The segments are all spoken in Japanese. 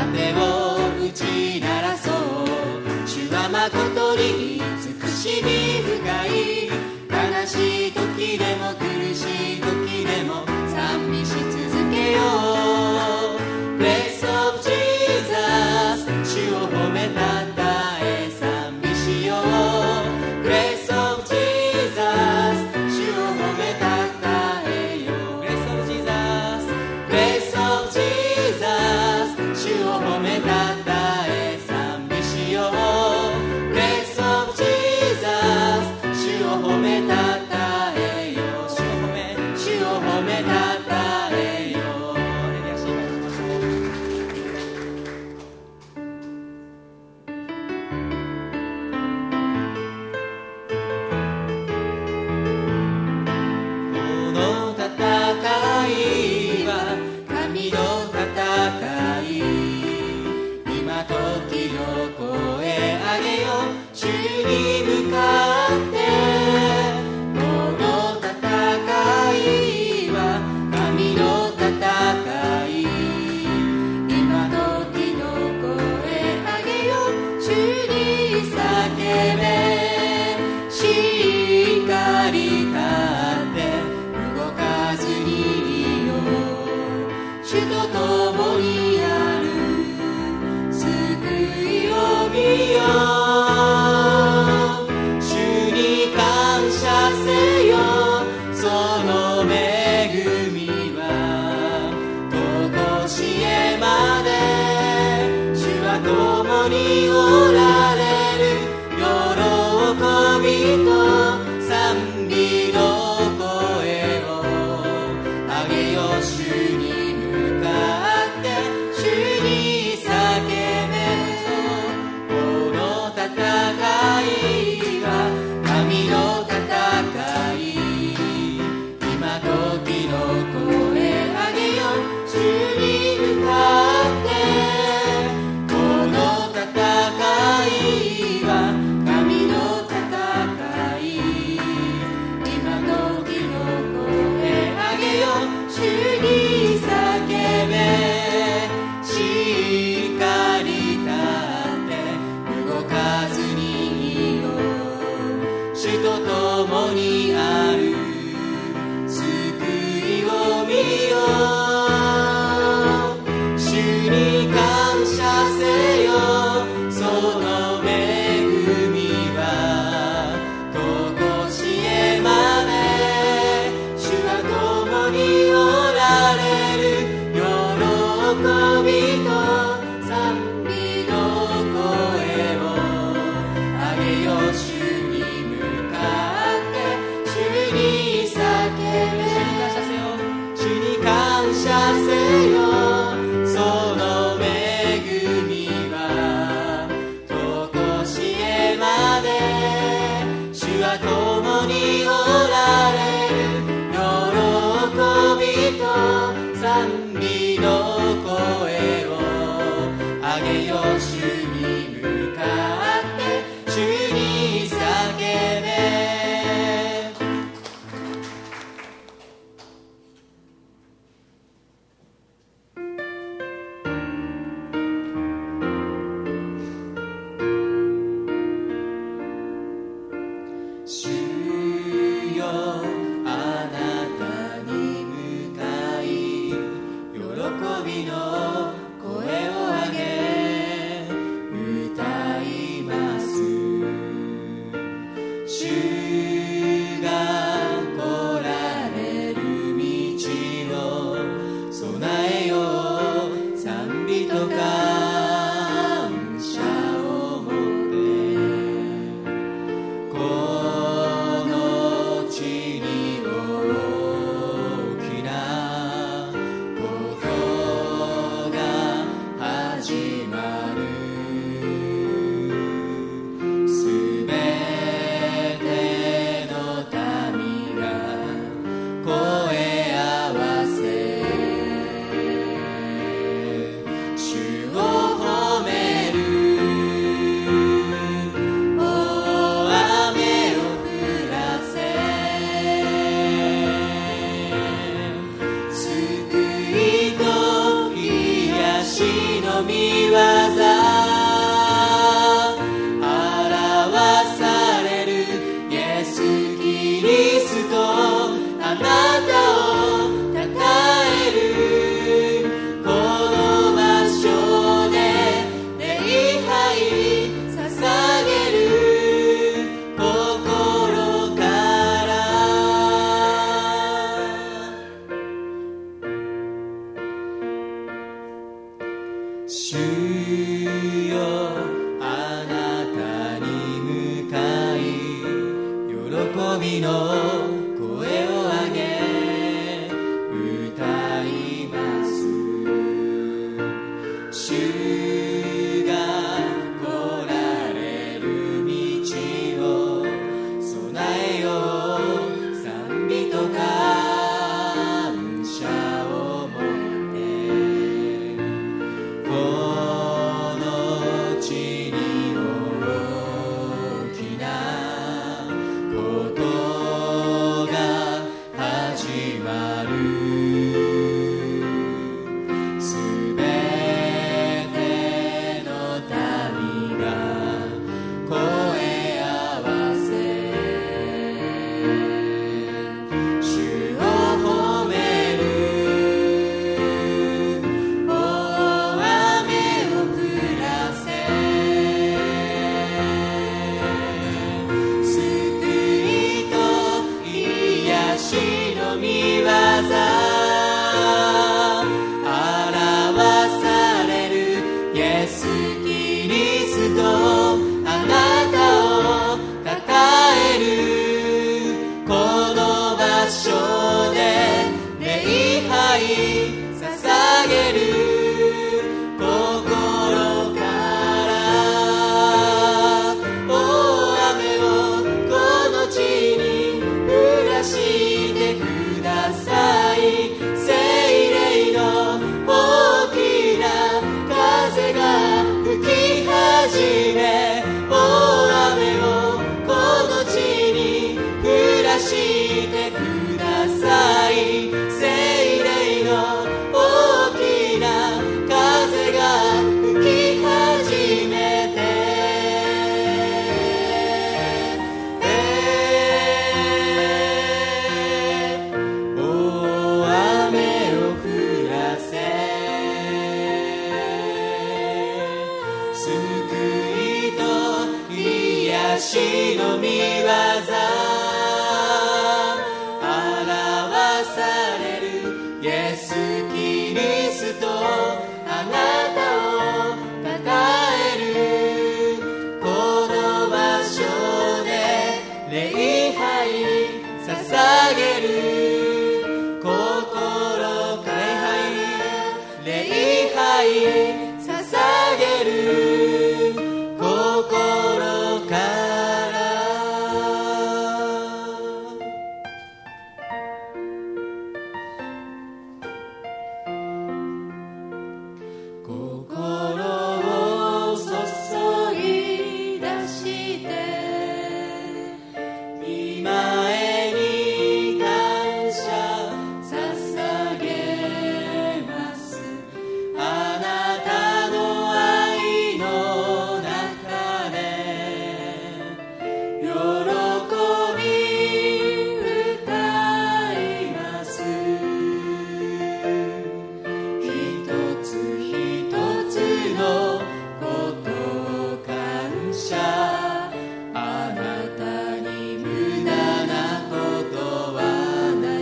盾を打ち鳴らそう。主はまことに慈しみ深い。悲しい時でも苦しい時でも賛美し続けよう。 Grace of Jesus 主を褒めたたえ賛美しよう。 Grace of Jesus 主を褒めたたえよう。 Grace of Jesus Grace of Jesus 主を褒めたたえ賛美しよう。 Grace of Jesus 主を褒めたたえよう。主を褒めたたえよう。手で足を出しましょう。この戦いは神の戦い。今時の声上げよう。主に向かってこの戦いは神の戦い。今時の声上げよう。主に叫べ。しっかり立って動かずにいよう。主と共にある救いを見よう。主に感謝せよ。その恵みはとこしえまで。主は共におられる。喜びと賛美の声を上げよう。主に向かって主に叫べ。この戦いは神の戦い。今時の声上げよう。主に向かってこの戦いは神の戦い。今時の声上げよう。主に叫べ。しっかり立って動かずにいよう。主と共にある救いを見よう。主に感謝せよ。その恵みはとこしえまで。主は共におられる。喜びと賛美の声を上げよう。主に向かって主に叫べ。主に感謝せよ。その恵みはとこしえまで。主は共におられる。喜びと賛美の声を上げよう。主に向かって主に叫べ。主よあなたに向かい喜びの声を上げ歌います。主が来られる道を備えよう。賛美と感謝を持ってこの地に大きなことが始まる。すべての民が声合わせ主を褒める。大雨を降らせ救いと癒しのの御業表されるイエス・キリスト、あなたをたたえるこの場所で礼拝捧げる心から主よあなたに向かい喜びの声を上げ歌います。主が来られる道を備えよう、賛美と感謝を持ってこの地に大きなことが始まる。すべての民が声合わせ主を褒める。大雨を降らせ救いと癒しの御業表されるイエス・キリスト、あなたをたたえるこの場所で礼拝捧げる心から大雨をこの地に降らしてください。聖霊の大きな風が吹き始め、大雨をこの地に降らしてください。聖霊の大きな風が吹き始めて大雨を降らせ救いと癒しの御業表されるイエス・キリスト、あなたをたたえるこの場所で礼拝捧げる心から礼拝捧げる心から心を注ぎ出して御前に感謝捧げます。あなたの愛の中で喜び歌います。一つ一つのこと感謝、あなたに無駄なことはない。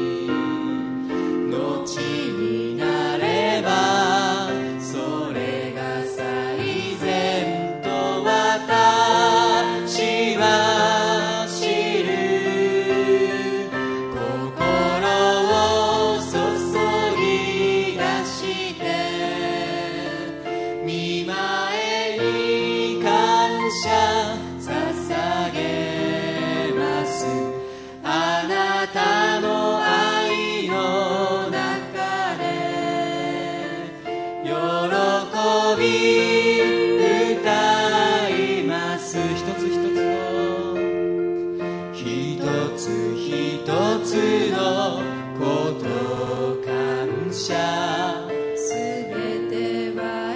後になればそれが最善と私は知る。心を注ぎ出して御前に感謝捧げます。あなたの愛の中で喜び歌います。一つ一つの一つ一つのこと感謝、すべては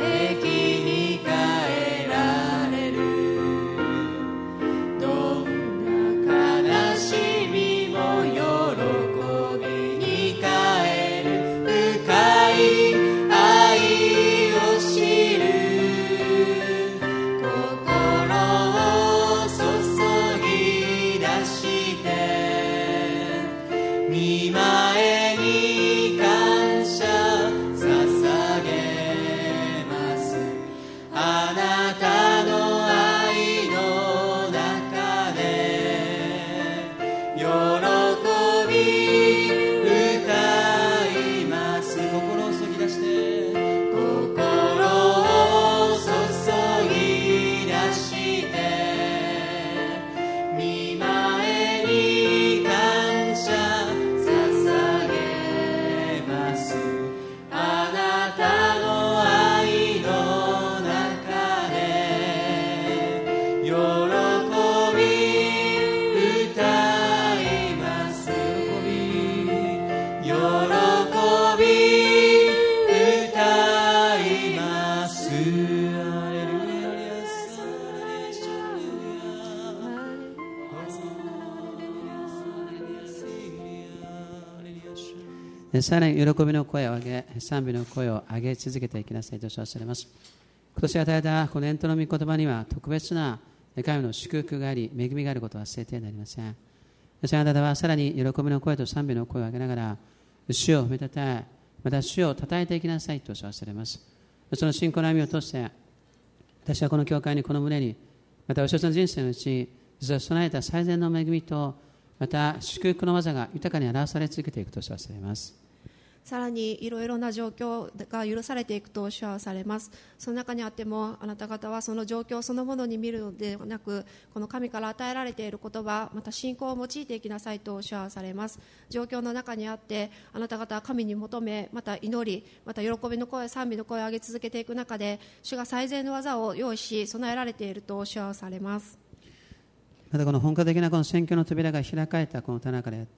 ますハレルヤさらに喜びの声を上げ、賛美の声を上げ続けていきなさいと称されます。今年与えたこの伝統の御言葉には特別な神の祝福があり、恵みがあることは忘れてはなりません。それあなたはさらに喜びの声と賛美の声を上げながら、主を褒めたたえ、また主を称えていきなさいと称されます。その信仰の歩みを通して、私はこの教会にこの胸に、また私たちの人生のうち、実は備えた最善の恵みと、また祝福の技が豊かに表され続けていくと称されます。 さらにいろいろな状況が許されていくと主はされます。その中にあってもあなた方はその状況そのものに見るのではなく、この神から与えられている言葉、また信仰を用いていきなさいと主はされます。状況の中にあってあなた方は神に求め、また祈り、また喜びの声、賛美の声を上げ続けていく中で、主が最善の技を用意し備えられていると主はされます。 またこの本格的なこの宣教の扉が開かれたこの田中であって、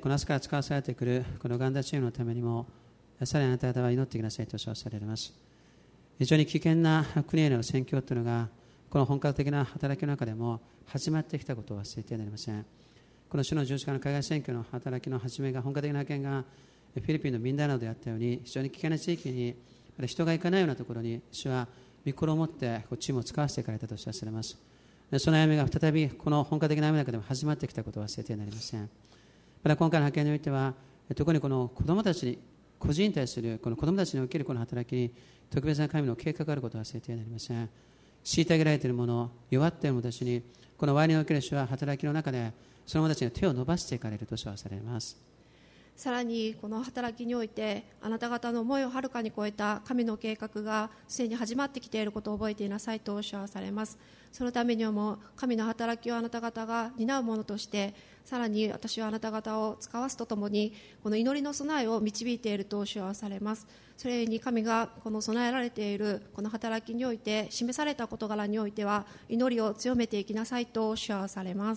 この明日から使わされてくるこのガンダチームのためにも、さらにあなた方は祈ってくださいと称されます。非常に危険な国への宣教というのが、この本格的な働きの中でも始まってきたことを忘れてはなりません。この主の十字架の海外宣教の働きの始めが、本格的な派遣がフィリピンのミンダナオであったように、非常に危険な地域に、人が行かないようなところに、主は御心を持ってチームを使わせていかれたと称されます。その歩みが再びこの本格的な歩みの中でも始まってきたことを忘れてはなりません。また今回の派遣においては、特にこの子どもたちに、個人に対するこの子どもたちにおけるこの働きに特別な神の計画があることを忘れてはなりません。虐げられている者、弱っている者たちに、この周りにおける主は働きの中でその者たちに手を伸ばしていかれると称されます。 さらにこの働きにおいてあなた方の思いをはるかに超えた神の計画がすでに始まってきていることを覚えていなさいと主はされます。そのためにも神の働きをあなた方が担うものとして、さらに私はあなた方を使わすとともにこの祈りの備えを導いていると主はされます。それに神がこの備えられているこの働きにおいて示された事柄においては祈りを強めていきなさいと主はされます。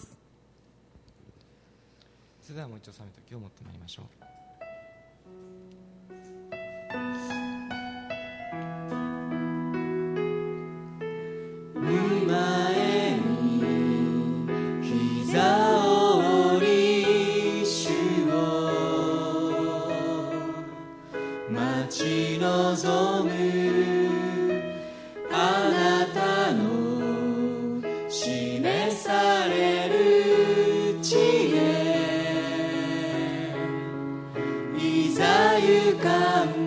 それではもう一度賛美の時を持ってまいりましょう。 前に膝を折り主を待ち望むあなたの示される地へいざ行かん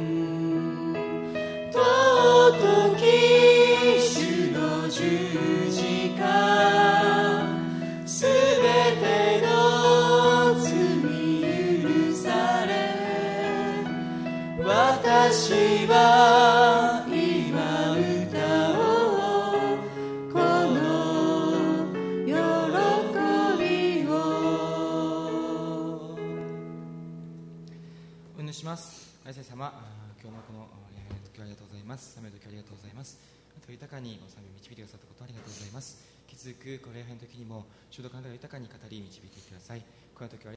尊き主の十字架すべての罪許され私は今歌おうこの喜びを。 お祈りします。愛生様、今日のこの時ありがとうございます。賛美の時ありがとうございます。豊かに賛美を導いてくださったことありがとうございます。引き続くこれ礼拝の時にも主の考えを豊かに語り導いてください。この時は